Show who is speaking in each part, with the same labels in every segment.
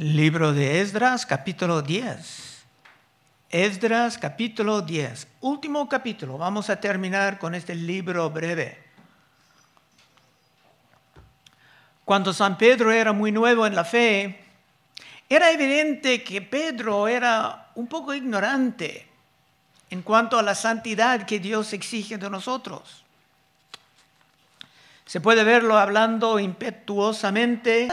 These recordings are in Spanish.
Speaker 1: Libro de Esdras, capítulo 10. Esdras, capítulo 10. Último capítulo. Vamos a terminar con este libro breve. Cuando San Pedro era muy nuevo en la fe, era evidente que Pedro era un poco ignorante en cuanto a la santidad que Dios exige de nosotros. Se puede verlo hablando impetuosamente.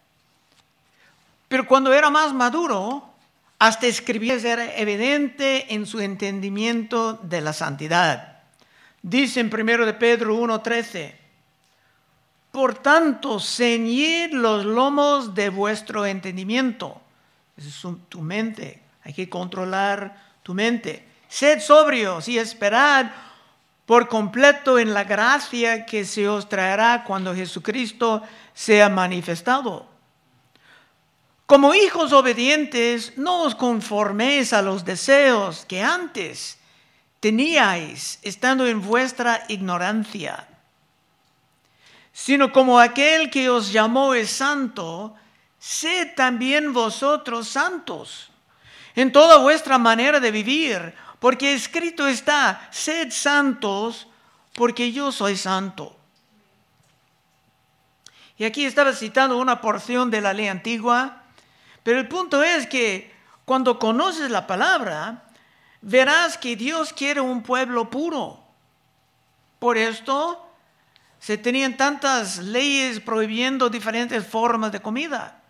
Speaker 1: Pero cuando era más maduro, hasta escribir era evidente en su entendimiento de la santidad. Dice en 1 de Pedro 1:13, por tanto, ceñid los lomos de vuestro entendimiento. Esa es tu mente, hay que controlar tu mente. Sed sobrios y esperad por completo en la gracia que se os traerá cuando Jesucristo sea manifestado. Como hijos obedientes, no os conforméis a los deseos que antes teníais estando en vuestra ignorancia, sino como aquel que os llamó es santo, sed también vosotros santos en toda vuestra manera de vivir, porque escrito está, sed santos, porque yo soy santo. Y aquí estaba citando una porción de la ley antigua. Pero el punto es que cuando conoces la palabra, verás que Dios quiere un pueblo puro. Por esto se tenían tantas leyes prohibiendo diferentes formas de comida.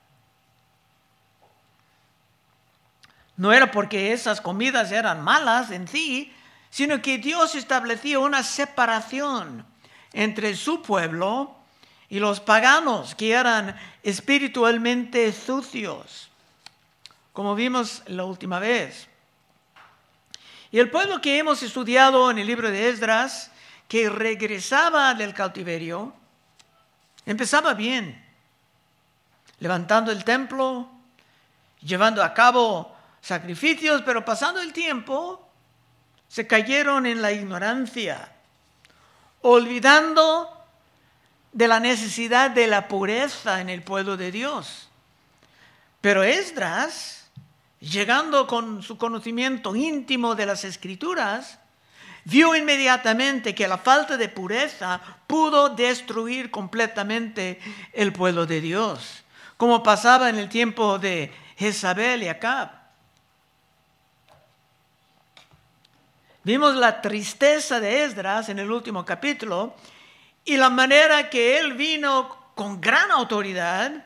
Speaker 1: No era porque esas comidas eran malas en sí, sino que Dios establecía una separación entre su pueblo y los paganos, que eran espiritualmente sucios, como vimos la última vez. Y el pueblo que hemos estudiado en el libro de Esdras, que regresaba del cautiverio, empezaba bien, levantando el templo, llevando a cabo sacrificios, pero pasando el tiempo, se cayeron en la ignorancia, olvidando de la necesidad de la pureza en el pueblo de Dios. Pero Esdras, llegando con su conocimiento íntimo de las Escrituras, vio inmediatamente que la falta de pureza pudo destruir completamente el pueblo de Dios, como pasaba en el tiempo de Jezabel y Acab. Vimos la tristeza de Esdras en el último capítulo, y la manera que él vino con gran autoridad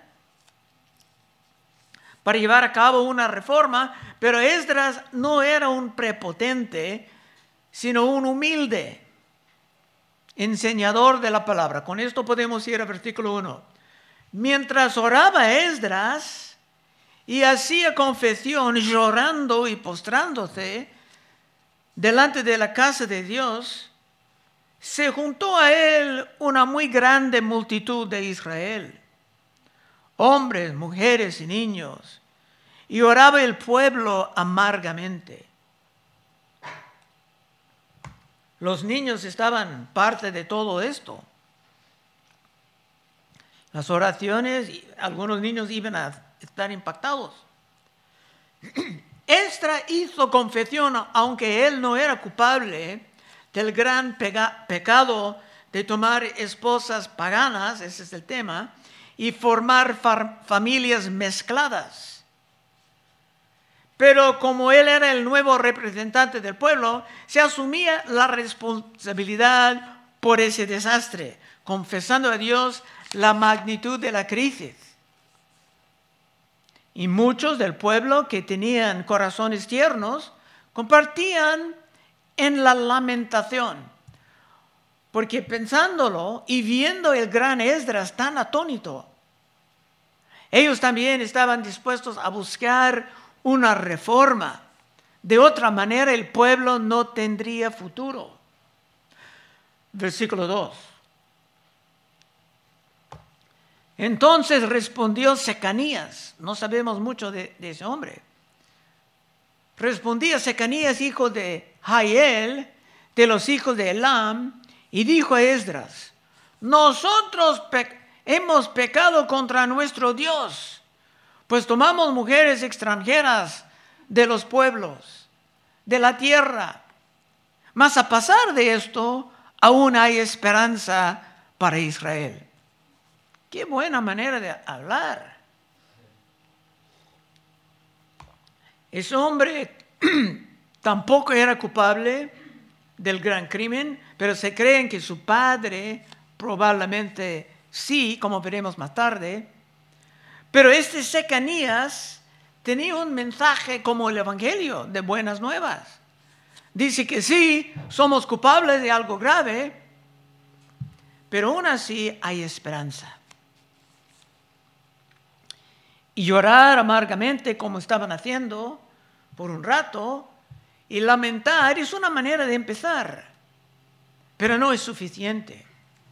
Speaker 1: para llevar a cabo una reforma, pero Esdras no era un prepotente, sino un humilde enseñador de la palabra. Con esto podemos ir al versículo 1. Mientras oraba Esdras y hacía confesión, llorando y postrándose delante de la casa de Dios, se juntó a él una muy grande multitud de Israel, hombres, mujeres y niños, y oraba el pueblo amargamente. Los niños estaban parte de todo esto. Las oraciones, algunos niños iban a estar impactados. Esdras hizo confesión, aunque él no era culpable del gran pecado de tomar esposas paganas, ese es el tema, y formar familias mezcladas. Pero como él era el nuevo representante del pueblo, se asumía la responsabilidad por ese desastre, confesando a Dios la magnitud de la crisis. Y muchos del pueblo que tenían corazones tiernos compartían en la lamentación, porque pensándolo y viendo el gran Esdras tan atónito, ellos también estaban dispuestos a buscar una reforma. De otra manera el pueblo no tendría futuro. Versículo 2. Entonces respondió Secanías, no sabemos mucho de ese hombre. Respondía Secanías, hijo de Jael, de los hijos de Elam, y dijo a Esdras: nosotros hemos pecado contra nuestro Dios, Pues tomamos mujeres extranjeras de los pueblos, de la tierra. Mas a pesar de esto, aún hay esperanza para Israel. Qué buena manera de hablar. Ese hombre tampoco era culpable del gran crimen, pero se creen que su padre probablemente sí, como veremos más tarde. Pero este Secanías tenía un mensaje como el Evangelio de buenas nuevas. Dice que sí, somos culpables de algo grave, pero aún así hay esperanza. Y llorar amargamente como estaban haciendo por un rato y lamentar es una manera de empezar, pero no es suficiente.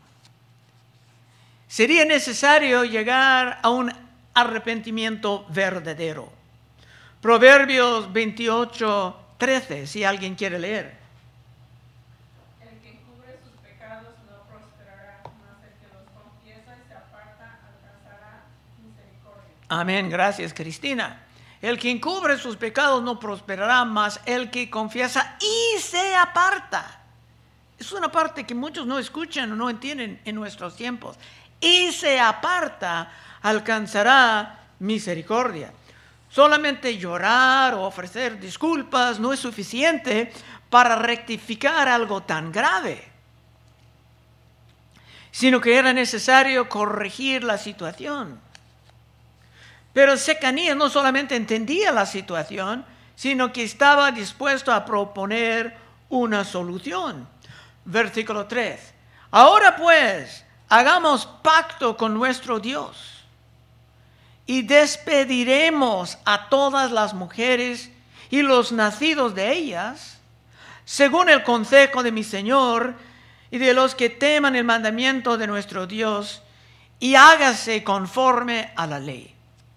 Speaker 1: Sería necesario llegar a un arrepentimiento verdadero. Proverbios 28:13, si alguien quiere leer.
Speaker 2: El que encubre sus pecados no prosperará, mas el que los confiesa y se aparta alcanzará misericordia.
Speaker 1: Amén, gracias Cristina. El que encubre sus pecados no prosperará, mas el que confiesa y se aparta. Es una parte que muchos no escuchan o no entienden en nuestros tiempos. Y se aparta, alcanzará misericordia. Solamente llorar o ofrecer disculpas no es suficiente para rectificar algo tan grave, sino que era necesario corregir la situación. Pero Secanías no solamente entendía la situación, sino que estaba dispuesto a proponer una solución. Versículo 3. Ahora pues, hagamos pacto con nuestro Dios y despediremos a todas las mujeres y los nacidos de ellas, según el consejo de mi Señor y de los que teman el mandamiento de nuestro Dios, y hágase conforme a la ley.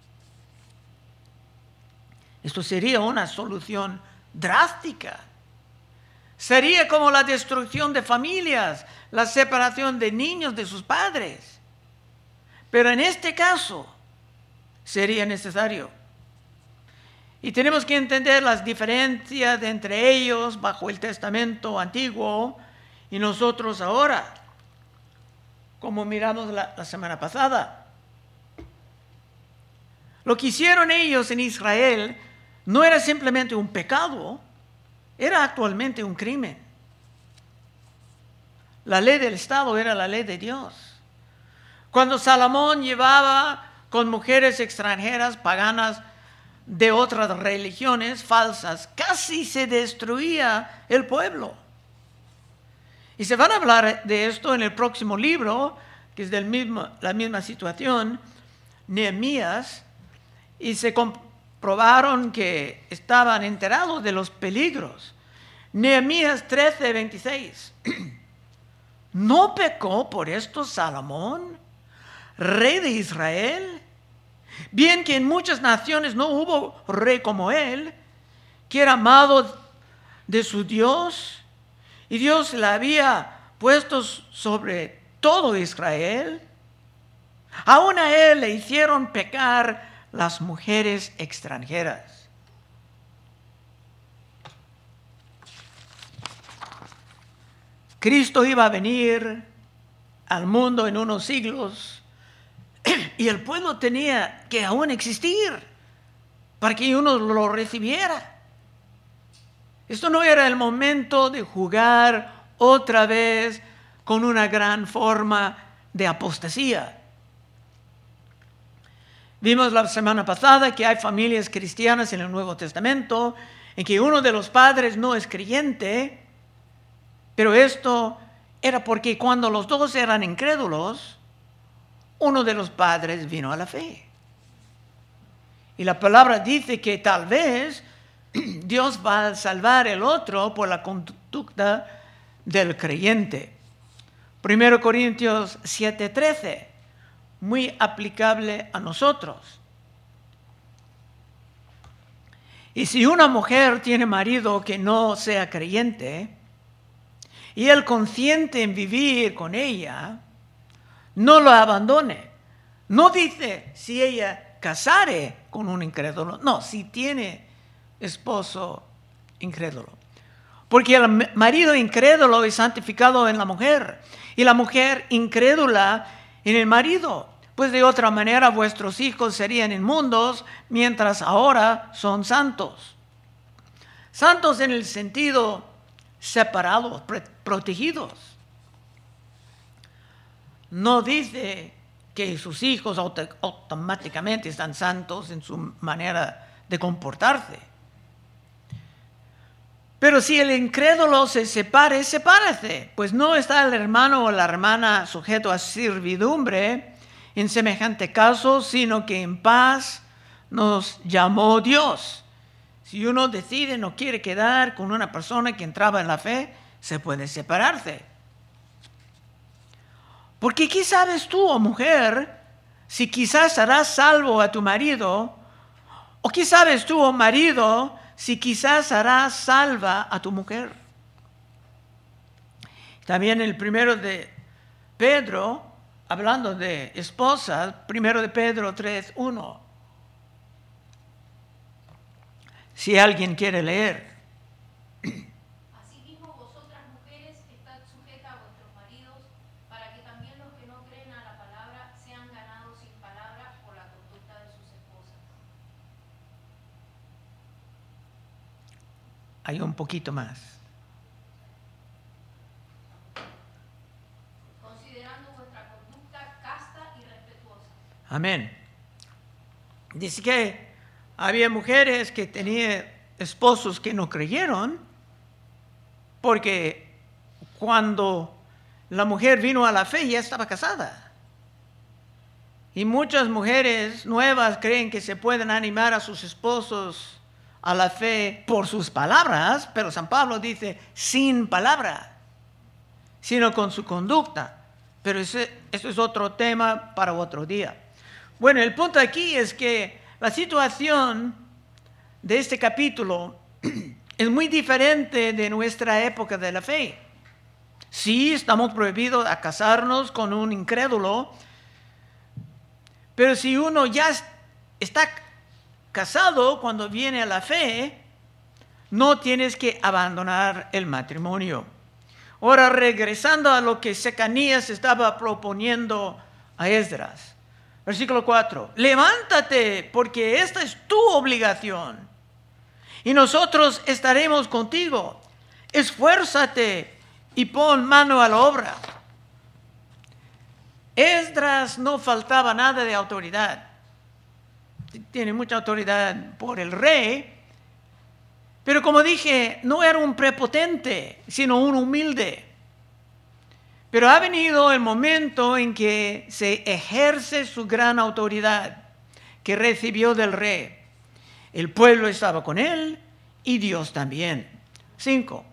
Speaker 1: Esto sería una solución drástica. Sería como la destrucción de familias, la separación de niños de sus padres. Pero en este caso sería necesario. Y tenemos que entender las diferencias entre ellos bajo el Testamento Antiguo y nosotros ahora, como miramos la semana pasada. Lo que hicieron ellos en Israel no era simplemente un pecado, era actualmente un crimen. La ley del Estado era la ley de Dios. Cuando Salomón llevaba con mujeres extranjeras, paganas, de otras religiones falsas, casi se destruía el pueblo. Y se van a hablar de esto en el próximo libro, que es la misma situación, Nehemías, y se comprobaron que estaban enterados de los peligros. Nehemías 13:26. ¿No pecó por esto Salomón, rey de Israel? Bien que en muchas naciones no hubo rey como él, que era amado de su Dios, y Dios le había puesto sobre todo Israel. Aún a él le hicieron pecar las mujeres extranjeras. Cristo iba a venir al mundo en unos siglos y el pueblo tenía que aún existir para que uno lo recibiera. Esto no era el momento de jugar otra vez con una gran forma de apostasía. Vimos la semana pasada que hay familias cristianas en el Nuevo Testamento en que uno de los padres no es creyente, pero esto era porque cuando los dos eran incrédulos, uno de los padres vino a la fe. Y la palabra dice que tal vez Dios va a salvar el otro por la conducta del creyente. 1 Corintios 7:13, muy aplicable a nosotros. Y si una mujer tiene marido que no sea creyente, y él consiente en vivir con ella, no lo abandone. No dice si ella casare con un incrédulo. No, si tiene esposo incrédulo. Porque el marido incrédulo es santificado en la mujer y la mujer incrédula en el marido. Pues de otra manera vuestros hijos serían inmundos, mientras ahora son santos. Santos en el sentido separados, protegidos. No dice que sus hijos automáticamente están santos en su manera de comportarse. Pero si el incrédulo se separe, sepárese, pues no está el hermano o la hermana sujeto a servidumbre en semejante caso, sino que en paz nos llamó Dios. Si uno decide no quiere quedar con una persona que entraba en la fe, se puede separarse. Porque ¿qué sabes tú, oh mujer, si quizás harás salvo a tu marido? ¿O qué sabes tú, oh marido, si quizás harás salva a tu mujer? También el primero de Pedro, hablando de esposas, primero de Pedro 3:1. Si alguien quiere leer.
Speaker 3: Asimismo, vosotras mujeres, estad sujetas a vuestros maridos, para que también los que no creen a la palabra sean ganados sin palabra por la conducta de sus esposas.
Speaker 1: Hay un poquito más.
Speaker 3: Considerando vuestra conducta casta y respetuosa.
Speaker 1: Amén. Dice que había mujeres que tenían esposos que no creyeron, porque cuando la mujer vino a la fe ya estaba casada. Y muchas mujeres nuevas creen que se pueden animar a sus esposos a la fe por sus palabras, pero San Pablo dice sin palabra, sino con su conducta. Pero eso es otro tema para otro día. Bueno, el punto aquí es que la situación de este capítulo es muy diferente de nuestra época de la fe. Sí, estamos prohibidos a casarnos con un incrédulo, pero si uno ya está casado cuando viene a la fe, no tienes que abandonar el matrimonio. Ahora, regresando a lo que Secanías estaba proponiendo a Esdras. Versículo 4. Levántate, porque esta es tu obligación, y nosotros estaremos contigo. Esfuérzate y pon mano a la obra. Esdras no faltaba nada de autoridad. Tiene mucha autoridad por el rey, pero como dije, no era un prepotente, sino un humilde. Pero ha venido el momento en que se ejerce su gran autoridad que recibió del rey. El pueblo estaba con él y Dios también. 5.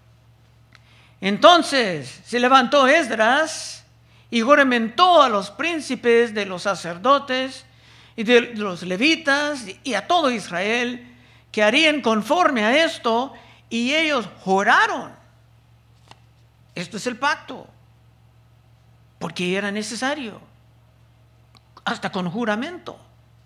Speaker 1: Entonces se levantó Esdras y juramentó a los príncipes de los sacerdotes y de los levitas y a todo Israel que harían conforme a esto, y ellos juraron. Esto es el pacto, porque era necesario, hasta con juramento.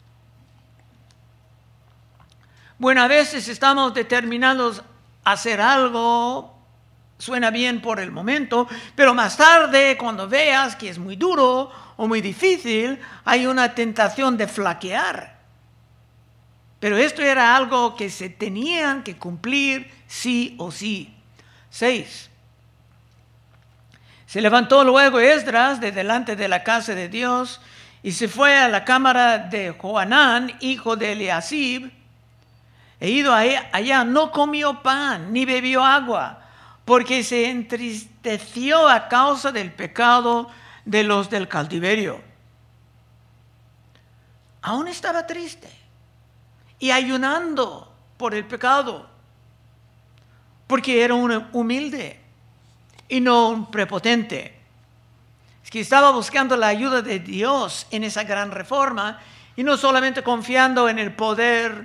Speaker 1: Bueno, a veces estamos determinados a hacer algo, suena bien por el momento, pero más tarde, cuando veas que es muy duro o muy difícil, hay una tentación de flaquear. Pero esto era algo que se tenían que cumplir sí o sí. 6. Se levantó luego Esdras de delante de la casa de Dios y se fue a la cámara de Johanán, hijo de Eliasib. E ido allá, no comió pan ni bebió agua, porque se entristeció a causa del pecado de los del cautiverio. Aún estaba triste y ayunando por el pecado, porque era un humilde y no un prepotente. Es que estaba buscando la ayuda de Dios en esa gran reforma y no solamente confiando en el poder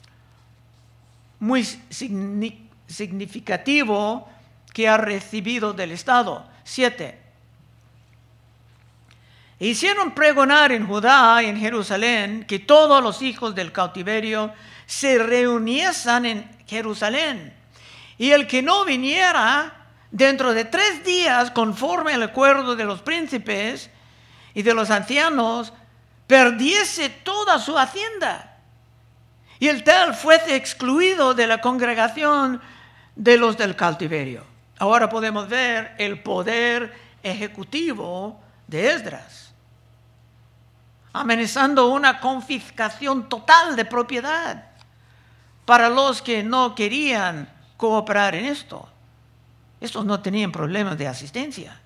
Speaker 1: muy significativo que ha recibido del Estado. 7. Hicieron pregonar en Judá y en Jerusalén que todos los hijos del cautiverio se reuniesen en Jerusalén. Y el que no viniera dentro de 3 días, conforme al acuerdo de los príncipes y de los ancianos, perdiese toda su hacienda. Y el tal fuese excluido de la congregación de los del cautiverio. Ahora podemos ver el poder ejecutivo de Esdras, amenazando una confiscación total de propiedad para los que no querían cooperar en esto. Estos no tenían problemas de asistencia.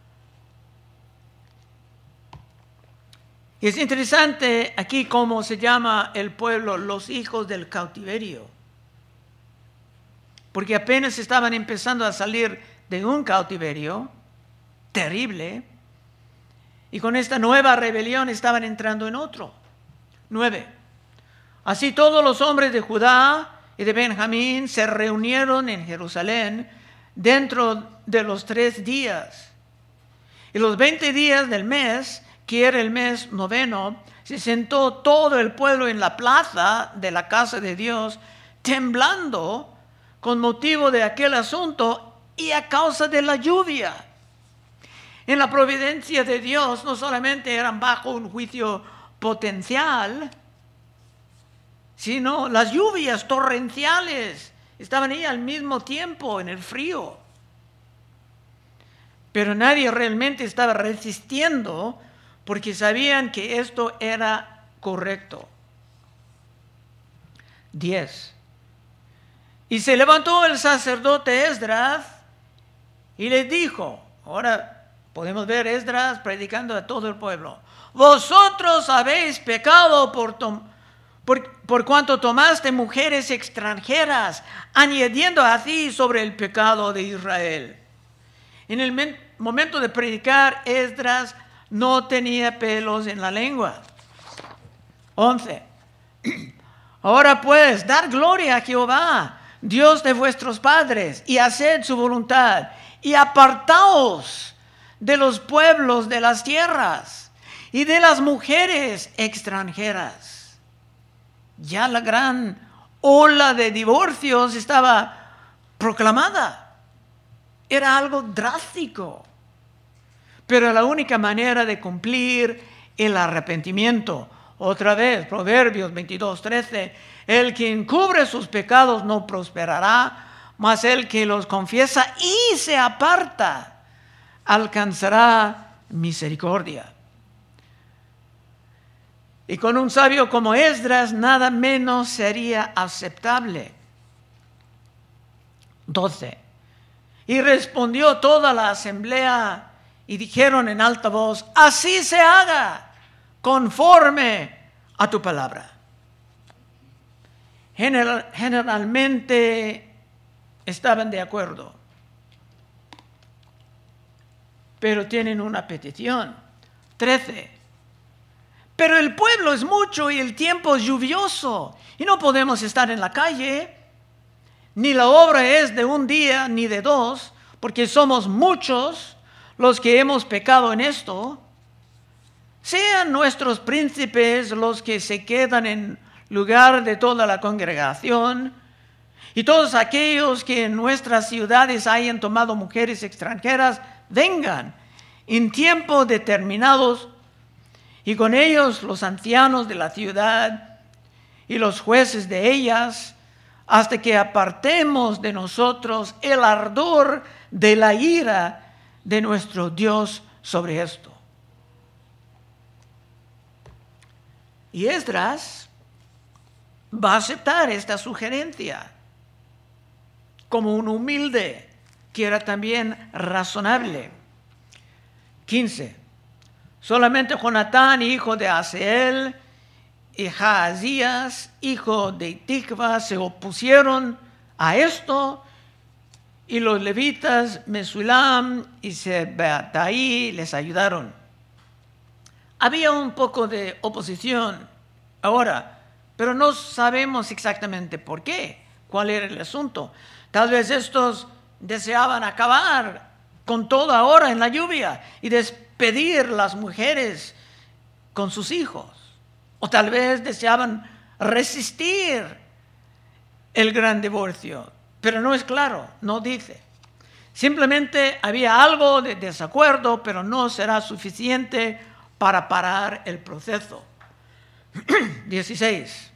Speaker 1: Y es interesante aquí cómo se llama el pueblo los hijos del cautiverio, porque apenas estaban empezando a salir de un cautiverio terrible, y con esta nueva rebelión estaban entrando en otro. 9. Así todos los hombres de Judá y de Benjamín se reunieron en Jerusalén dentro de los 3 días. Y los 20 días del mes, que era el mes 9, se sentó todo el pueblo en la plaza de la casa de Dios, temblando con motivo de aquel asunto y a causa de la lluvia. En la providencia de Dios no solamente eran bajo un juicio potencial, sino las lluvias torrenciales estaban ahí al mismo tiempo en el frío. Pero nadie realmente estaba resistiendo porque sabían que esto era correcto. 10. Y se levantó el sacerdote Esdras y les dijo, ahora podemos ver Esdras predicando a todo el pueblo. Vosotros habéis pecado por cuanto tomaste mujeres extranjeras, añadiendo así sobre el pecado de Israel. En el momento de predicar, Esdras no tenía pelos en la lengua. 11. Ahora pues, dar gloria a Jehová, Dios de vuestros padres, y haced su voluntad, y apartaos de los pueblos de las tierras y de las mujeres extranjeras. Ya la gran ola de divorcios estaba proclamada. Era algo drástico. Pero la única manera de cumplir el arrepentimiento, otra vez, Proverbios 22:13, el que encubre sus pecados no prosperará, mas el que los confiesa y se aparta alcanzará misericordia. Y con un sabio como Esdras nada menos sería aceptable. 12. Y respondió toda la asamblea y dijeron en alta voz, así se haga conforme a tu palabra. Generalmente estaban de acuerdo, pero tienen una petición. 13. Pero el pueblo es mucho y el tiempo es lluvioso y no podemos estar en la calle, ni la obra es de un día ni de 2, porque somos muchos los que hemos pecado en esto. Sean nuestros príncipes los que se quedan en lugar de toda la congregación, y todos aquellos que en nuestras ciudades hayan tomado mujeres extranjeras, vengan en tiempos determinados, y con ellos los ancianos de la ciudad y los jueces de ellas, hasta que apartemos de nosotros el ardor de la ira de nuestro Dios sobre esto. Y Esdras va a aceptar esta sugerencia como un humilde que era también razonable. 15. Solamente Jonatán, hijo de Aseel, y Jaazías, hijo de Tikva, se opusieron a esto, y los levitas Mesulam y Sebetai les ayudaron. Había un poco de oposición ahora, pero no sabemos exactamente por qué, cuál era el asunto. Tal vez estos deseaban acabar con todo ahora en la lluvia y pedir las mujeres con sus hijos, o tal vez deseaban resistir el gran divorcio, pero no es claro, no dice. Simplemente había algo de desacuerdo, pero no será suficiente para parar el proceso. 16.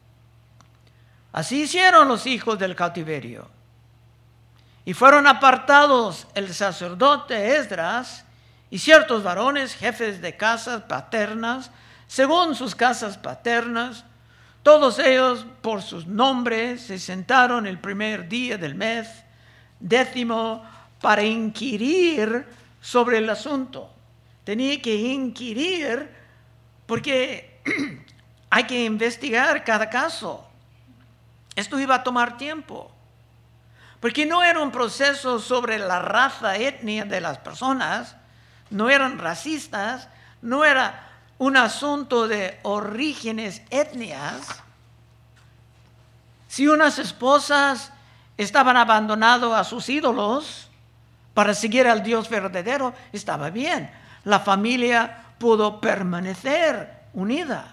Speaker 1: Así hicieron los hijos del cautiverio. Y fueron apartados el sacerdote Esdras y ciertos varones, jefes de casas paternas, según sus casas paternas. Todos ellos, por sus nombres, se sentaron el primer día del mes 10 para inquirir sobre el asunto. Tenía que inquirir porque hay que investigar cada caso. Esto iba a tomar tiempo, porque no era un proceso sobre la raza, etnia de las personas, no eran racistas, no era un asunto de orígenes etnias. Si unas esposas estaban abandonando a sus ídolos para seguir al Dios verdadero, estaba bien. La familia pudo permanecer unida.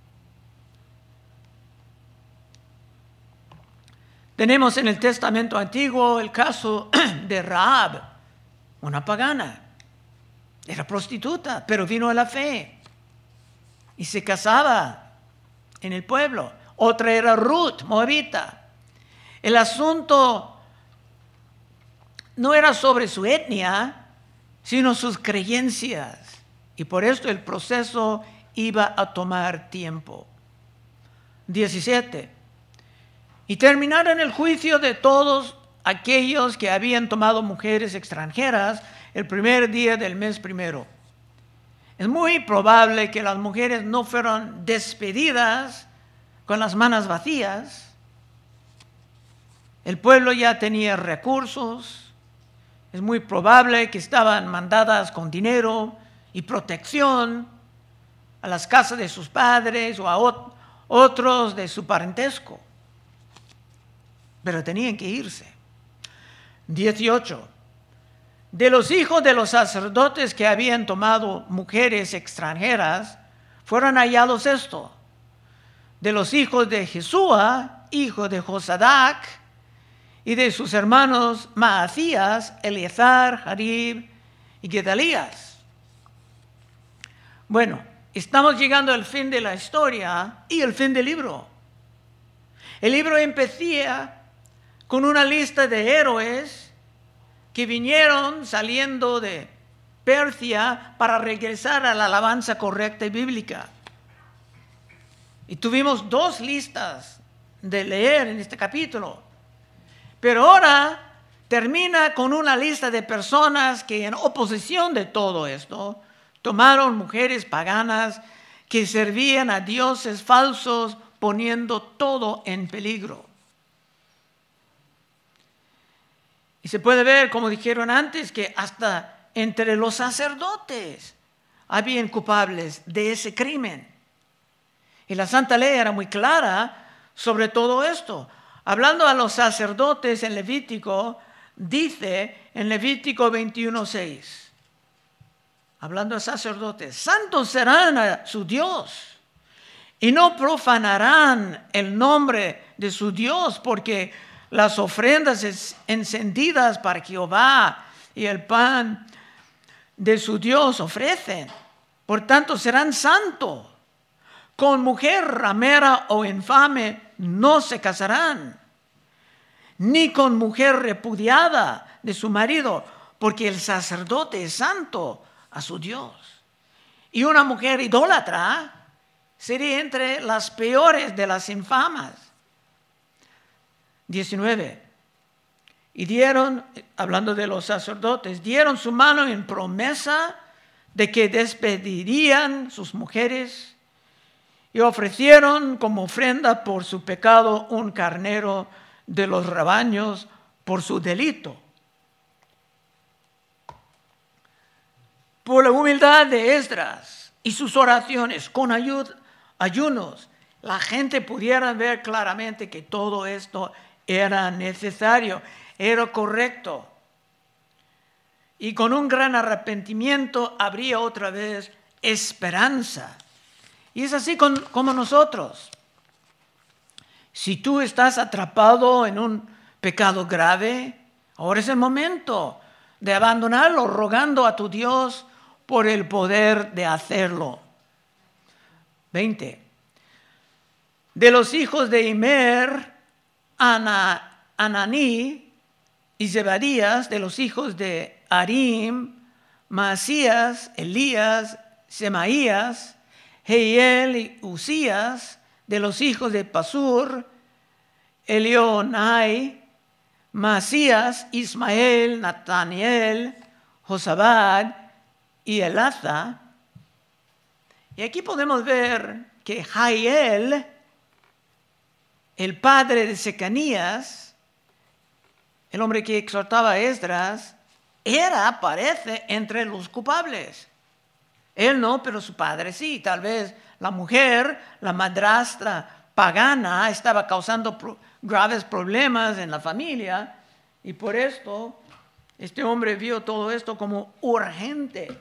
Speaker 1: Tenemos en el Testamento Antiguo el caso de Rahab, una pagana. Era prostituta, pero vino a la fe y se casaba en el pueblo. Otra era Ruth, moabita. El asunto no era sobre su etnia, sino sus creencias. Y por esto el proceso iba a tomar tiempo. 17. Y terminaron el juicio de todos aquellos que habían tomado mujeres extranjeras el primer día del mes primero. Es muy probable que las mujeres no fueron despedidas con las manos vacías. El pueblo ya tenía recursos. Es muy probable que estaban mandadas con dinero y protección a las casas de sus padres o a otros de su parentesco. Pero tenían que irse. 18. De los hijos de los sacerdotes que habían tomado mujeres extranjeras, fueron hallados esto. De los hijos de Jesúa, hijo de Josadac, y de sus hermanos Maasías, Eleazar, Jarib y Gedalías. Bueno, estamos llegando al fin de la historia y el fin del libro. El libro empecía con una lista de héroes que vinieron saliendo de Persia para regresar a la alabanza correcta y bíblica. Y tuvimos 2 listas de leer en este capítulo. Pero ahora termina con una lista de personas que en oposición de todo esto tomaron mujeres paganas que servían a dioses falsos, poniendo todo en peligro. Y se puede ver, como dijeron antes, que hasta entre los sacerdotes habían culpables de ese crimen. Y la Santa Ley era muy clara sobre todo esto. Hablando a los sacerdotes en Levítico, dice en Levítico 21:6, hablando a sacerdotes, santos serán a su Dios y no profanarán el nombre de su Dios, porque las ofrendas encendidas para Jehová y el pan de su Dios ofrecen. Por tanto, serán santos. Con mujer ramera o infame no se casarán, ni con mujer repudiada de su marido, porque el sacerdote es santo a su Dios. Y una mujer idólatra sería entre las peores de las infamas. 19. Y dieron, hablando de los sacerdotes, dieron su mano en promesa de que despedirían sus mujeres y ofrecieron como ofrenda por su pecado un carnero de los rebaños por su delito. Por la humildad de Esdras y sus oraciones con ayunos, la gente pudiera ver claramente que todo esto era necesario, era correcto. y con un gran arrepentimiento habría otra vez esperanza. Y es así como nosotros. Si tú estás atrapado en un pecado grave, ahora es el momento de abandonarlo, rogando a tu Dios por el poder de hacerlo. 20. De los hijos de Immer, Ananí y Zebadías, de los hijos de Arim, Maasías, Elías, Semaías, Jehiel y Usías, de los hijos de Pasur, Elionai, Maasías, Ismael, Nataniel, Josabad y Elaza. Y aquí podemos ver que Jael, el padre de Secanías, el hombre que exhortaba a Esdras, parece, entre los culpables. Él no, pero su padre sí. Tal vez la mujer, la madrastra pagana, estaba causando graves problemas en la familia, y por esto este hombre vio todo esto como urgente.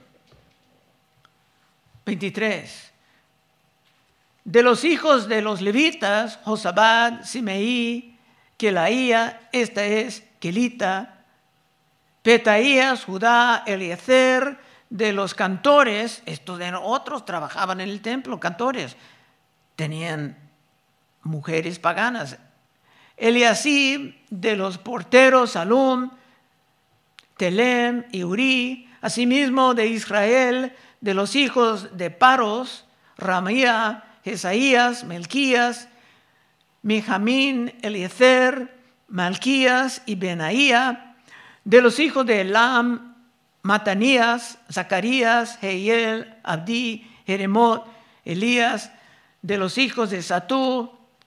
Speaker 1: 23. De los hijos de los levitas, Josabad, Simeí, Kelaía, esta es Kelita, Petaías, Judá, Eliezer, de los cantores, estos de otros trabajaban en el templo, cantores, tenían mujeres paganas. Eliasib, de los porteros, Salum, Telem y Uri, asimismo de Israel, de los hijos de Paros, Ramía, Jesaías, Melquías, Mijamín, Eliezer, Malquías y Benaía, de los hijos de Elam, Matanías, Zacarías, Jehiel, Abdí, Jeremot, Elías, de los hijos de Satú,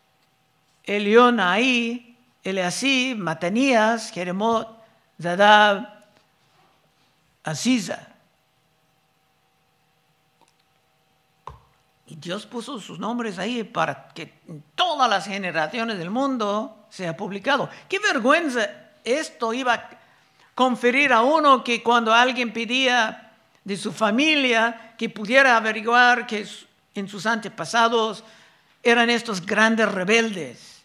Speaker 1: Elionaí, Eliasib, Matanías, Jeremot, Zadab, Aziza. Y Dios puso sus nombres ahí para que en todas las generaciones del mundo sea publicado. ¡Qué vergüenza! Esto iba a conferir a uno que cuando alguien pedía de su familia que pudiera averiguar que en sus antepasados eran estos grandes rebeldes.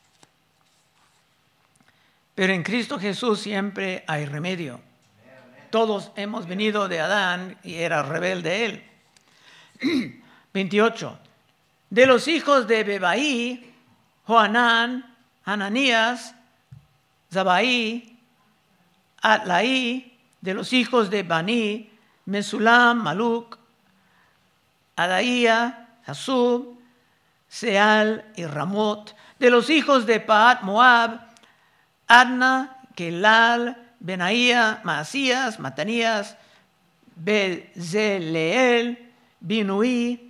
Speaker 1: Pero en Cristo Jesús siempre hay remedio. Todos hemos venido de Adán y era rebelde él. 28. De los hijos de Bebaí, Joanán, Ananías, Zabaí, Atlaí, de los hijos de Bani, Mesulam, Maluk, Adaía, Hasub, Seal y Ramot, de los hijos de Paat Moab, Adna, Kelal, Benaía, Maasías, Matanías, Bezaleel, Binui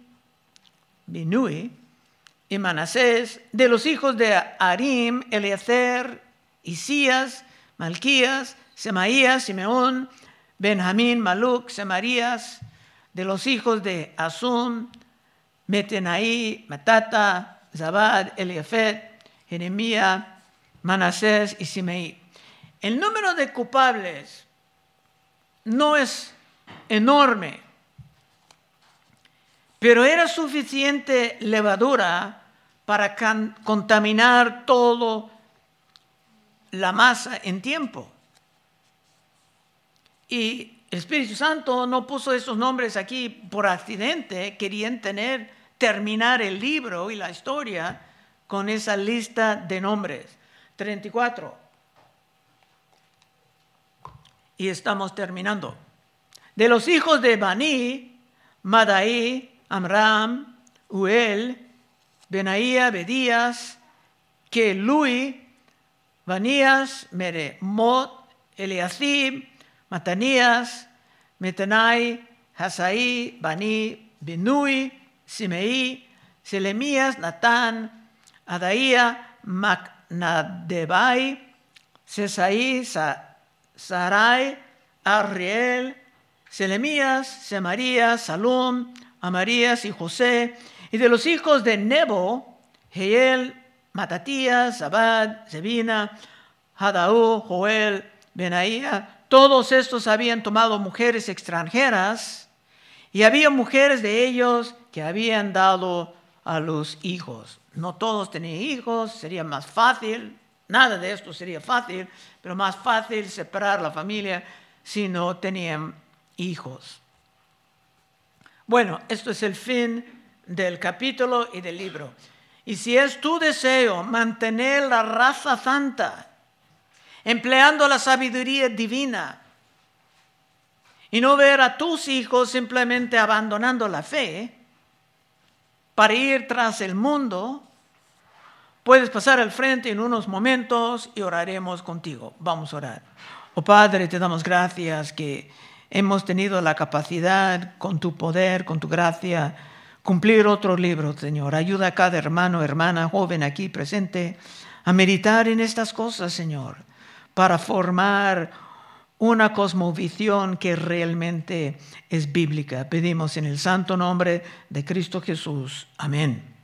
Speaker 1: y Manasés, de los hijos de Arim, Eliezer, Isías, Malquías, Semaías, Simeón, Benjamín, Maluk, Semarías, de los hijos de Asum, Metenaí, Matata, Zabad, Eliafet, Jeremías, Manasés y Simeí. El número de culpables no es enorme, pero era suficiente levadura para contaminar todo la masa en tiempo. Y el Espíritu Santo no puso esos nombres aquí por accidente. Querían terminar el libro y la historia con esa lista de nombres. 34. Y estamos terminando. De los hijos de Bani, Madaí, Amram, Uel, Benaía, Bedías, Kelui, Banías, Meremot, Eliasib, Matanías, Metanai, Hasaí, Bani, Binui, Simeí, Selemías, Natán, Adaía, Macnadebai, Sesaí, Sarai, Arriel, Selemías, Semarías, Salum, Amarías y José, y de los hijos de Nebo, Jehiel, Matatías, Zabad, Zebina, Hadaú, Joel, Benaía, Todos estos habían tomado mujeres extranjeras y había mujeres de ellos que habían dado a los hijos. No todos tenían hijos, sería más fácil, nada de esto sería fácil, pero más fácil separar la familia si no tenían hijos. Bueno, esto es el fin del capítulo y del libro. Y si es tu deseo mantener la raza santa, empleando la sabiduría divina, y no ver a tus hijos simplemente abandonando la fe para ir tras el mundo, puedes pasar al frente en unos momentos y oraremos contigo. Vamos a orar. Oh Padre, te damos gracias que hemos tenido la capacidad, con tu poder, con tu gracia, cumplir otro libro, Señor. Ayuda a cada hermano, hermana, joven aquí presente a meditar en estas cosas, Señor, para formar una cosmovisión que realmente es bíblica. Pedimos en el santo nombre de Cristo Jesús. Amén.